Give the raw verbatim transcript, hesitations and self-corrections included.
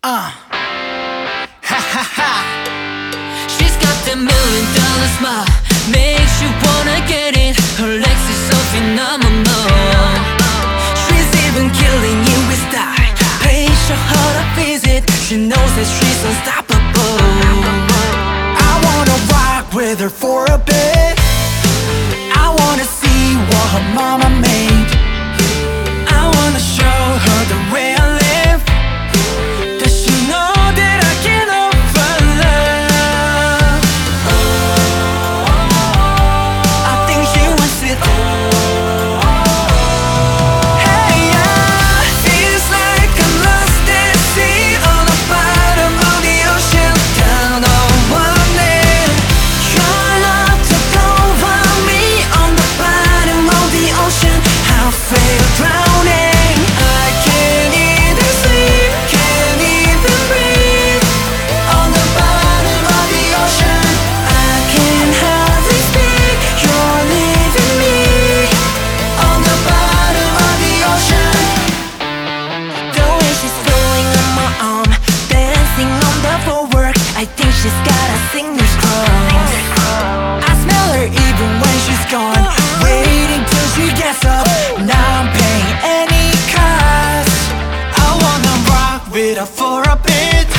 Uh. Ha ha ha. She's got that million dollar smile, makes you wanna get it. Her legs is so phenomenal. She's even killing you with style. Pays her heart a visit. She knows that she's unstoppable. I wanna rock with her for a bit. I wanna see what her mama made. I wanna show her the way I live. Does she know that I can offer love? I think she wants it. Hey, yeah. Feels like I'm lost at sea on the bottom of the ocean, down on one knee. Your love took over me on the bottom of the ocean. I feel drowning. I can't even sleep, can't even breathe. On the bottom of the ocean, I can hardly speak. You're leaving me on the bottom of the ocean. The way she's flowing on my arm, dancing on the floor. I think she's got a singer's cross. I smell her even when she's gone, waiting till she gets up. Now I'm paying any cost. I wanna rock with her for a bit.